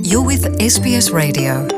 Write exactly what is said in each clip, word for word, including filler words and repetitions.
You're with S B S Radio.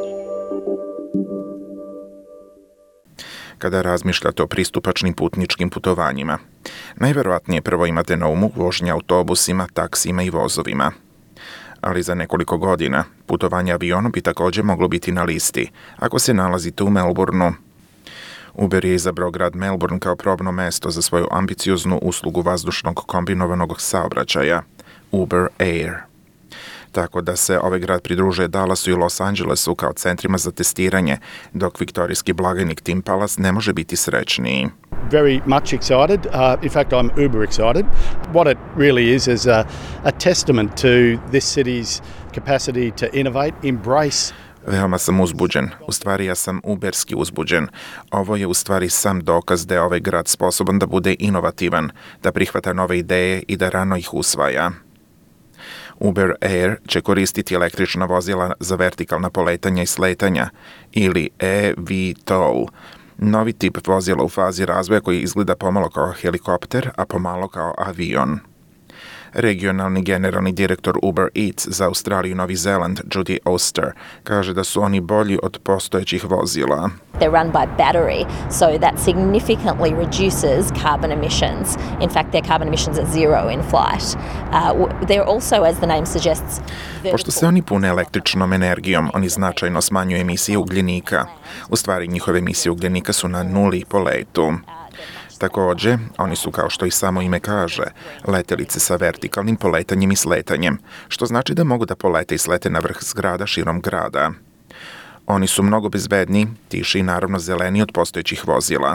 Kada razmišljate o pristupačnim putničkim putovanjima, najverovatnije prvo imate na umu vožnje autobusima, taksima i vozovima. Ali za nekoliko godina putovanje avionom bi također moglo biti na listi ako se nalazite u Melbourneu. Uber je izabrao grad Melbourne kao probno mesto za svoju ambicioznu uslugu vazdušnog kombinovanog saobraćaja, Uber Air. Tako da se ovaj grad pridružuje Dallasu i Los Angelesu kao centrima za testiranje, dok viktorijski blagajnik Tim Pallas ne može biti srećniji. Very much excited. Uh, in fact, I'm uber excited. What it really is is a, a testament to this city's capacity to innovate, embrace. Veoma sam uzbuđen. U stvari ja sam uberski uzbuđen. Ovo je u stvari sam dokaz da je ovaj grad sposoban da bude inovativan, da prihvata nove ideje i da rano ih usvaja. Uber Air će koristiti električna vozila za vertikalna poletanja i sletanja, ili E V T O L, novi tip vozila u fazi razvoja koji izgleda pomalo kao helikopter, a pomalo kao avion. Regionalni generalni direktor Uber Eats za Australiju i Novi Zeland, Judy Oster, kaže da su oni bolji od postojećih vozila. They're run by battery, so that significantly reduces carbon emissions. In fact, their carbon emissions are zero in flight. Uh, they're also, as the name suggests, Pošto se oni pune električnom energijom, oni značajno smanjuju emisije ugljenika. U stvari, njihove emisije ugljenika su na nuli po letu. Također, oni su, kao što i samo ime kaže, letelice sa vertikalnim poletanjem i sletanjem, što znači da mogu da polete i slete na vrh zgrada širom grada. Oni su mnogo bezbedniji, tiši i naravno zeleni od postojećih vozila.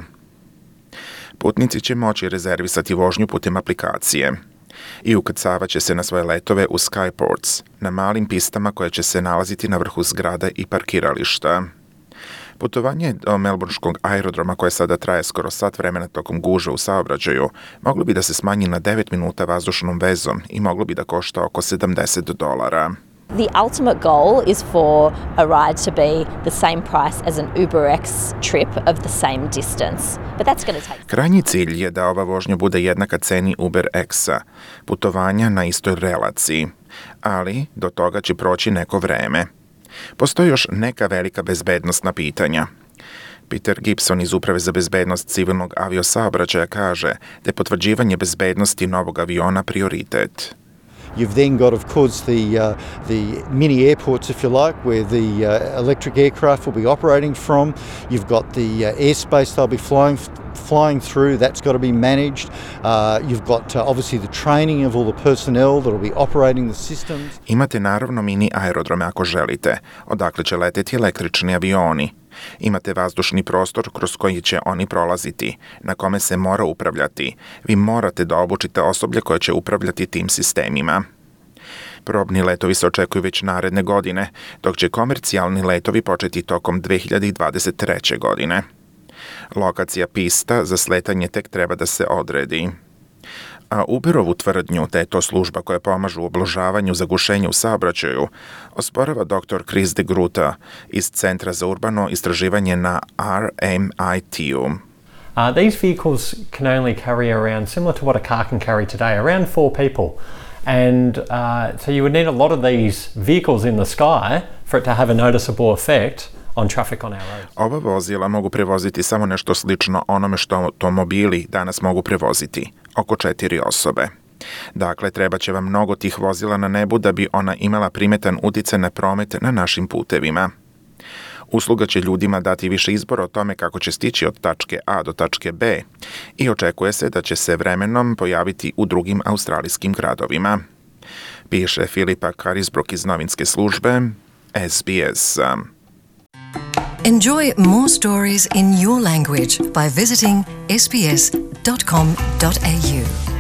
Putnici će moći rezervisati vožnju putem aplikacije i ukrcavat će se na svoje letove u Skyports, na malim pistama koje će se nalaziti na vrhu zgrada i parkirališta. Putovanje do melbourneškog aerodroma, koje sada traje skoro sat vremena tokom gužve u saobraćaju, moglo bi da se smanji na devet minuta vazdušnom vezom i moglo bi da košta oko sedamdeset dolara. The ultimate goal is for a ride to be the same price as an UberX trip of the same distance. But that's going to take... Krajnji cilj je da ova vožnja bude jednaka ceni UberX-a, putovanja na istoj relaciji, ali do toga će proći neko vreme. Postoji još neka velika bezbednostna pitanja. Peter Gibson iz Uprave za bezbednost civilnog aviosaobraćaja kaže da je potvrđivanje bezbednosti novog aviona prioritet. You've then got, of course, the uh, the mini airports, if you like, where the uh, electric aircraft will be operating from. You've got the uh, airspace they'll be flying flying through. That's got to be managed. Uh, you've got uh, obviously the training of all the personnel that will be operating the systems. Imate naravno mini aerodrome ako želite, odakle će leteti električni avioni. Imate vazdušni prostor kroz koji će oni prolaziti, na kome se mora upravljati. Vi morate da obučite osoblje koje će upravljati tim sistemima. Probni letovi se očekuju već naredne godine, dok će komercijalni letovi početi tokom dve hiljade dvadeset treće. godine. Lokacija pista za sletanje tek treba da se odredi. A Uberovu tvrdnju da je to služba koja pomaže u ublažavanju zagušenja u saobraćaju osporava doktor Chris de Gruta iz Centra za urbano istraživanje na R M I T-u. Uh, these vehicles can only carry around, similar to what a car can carry today, around four people. And uh, so you would need a lot of these vehicles in the sky for it to have a noticeable effect on traffic on our roads. Ova vozila mogu prevoziti samo nešto slično onome što automobili danas mogu prevoziti, oko četiri osobe. Dakle, treba će vam mnogo tih vozila na nebu da bi ona imala primetan uticaj na promet na našim putevima. Usluga će ljudima dati više izbora o tome kako će stići od tačke A do tačke B i očekuje se da će se vremenom pojaviti u drugim australijskim gradovima. Piše Filipa Carisbrook iz novinske službe S B S. Enjoy more stories in your language by visiting s b s dot com dot a u.